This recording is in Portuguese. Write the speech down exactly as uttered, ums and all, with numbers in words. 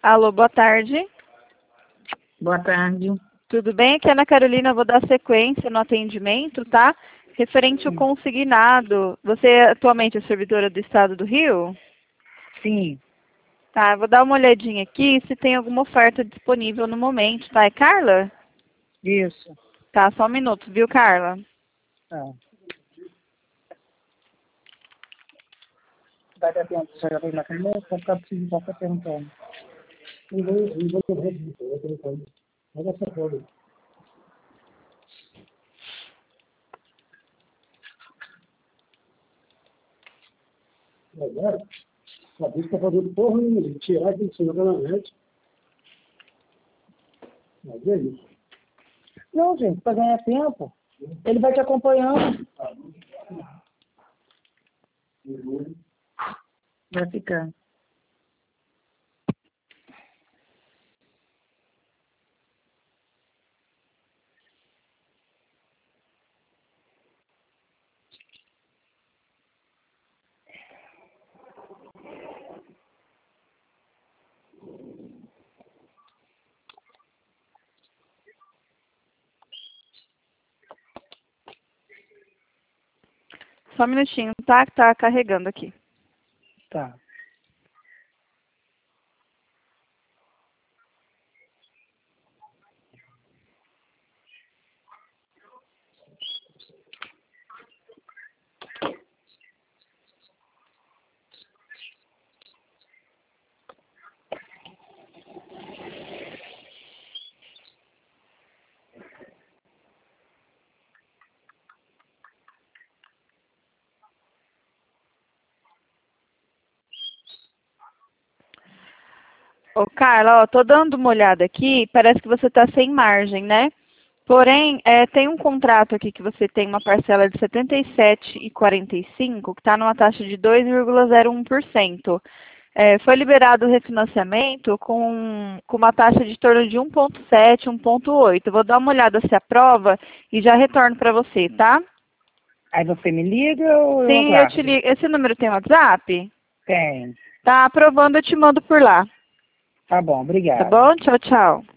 Alô, boa tarde. Boa tarde. Tudo bem? Aqui é a Ana Carolina, eu vou dar sequência no atendimento, tá? Referente ao Sim. consignado. Você atualmente é servidora do Estado do Rio? Sim. Tá, eu vou dar uma olhadinha aqui se tem alguma oferta disponível no momento, tá? É Carla? Isso. Tá, só um minuto, viu, Carla? Tá. Vai dar tempo de chegar na primeira, só ficar preciso estar perguntando. Não vou, não vou correr disso, eu vou perguntando. Mas essa coisa. Agora, a bicha tá fazendo porra nenhuma, tirar aquilo que você joga na net. Mas é isso. Não, gente, para ganhar tempo, ele vai te acompanhando. Vai ficar. Só um minutinho, tá? Que tá carregando aqui. Tá. Ô, Carla, ó, tô dando uma olhada aqui, parece que você tá sem margem, né? Porém, é, tem um contrato aqui que você tem uma parcela de setenta e sete vírgula quarenta e cinco, que está numa taxa de dois vírgula zero um por cento. É, foi liberado o refinanciamento com, com uma taxa de torno de um vírgula sete, um vírgula oito. Vou dar uma olhada se aprova e já retorno para você, tá? Aí você me liga ou eu Sim, eu aguardo? te ligo. Esse número tem WhatsApp? Tem. Tá aprovando, eu te mando por lá. Tá bom, Tá obrigado. bom? Tchau, tchau.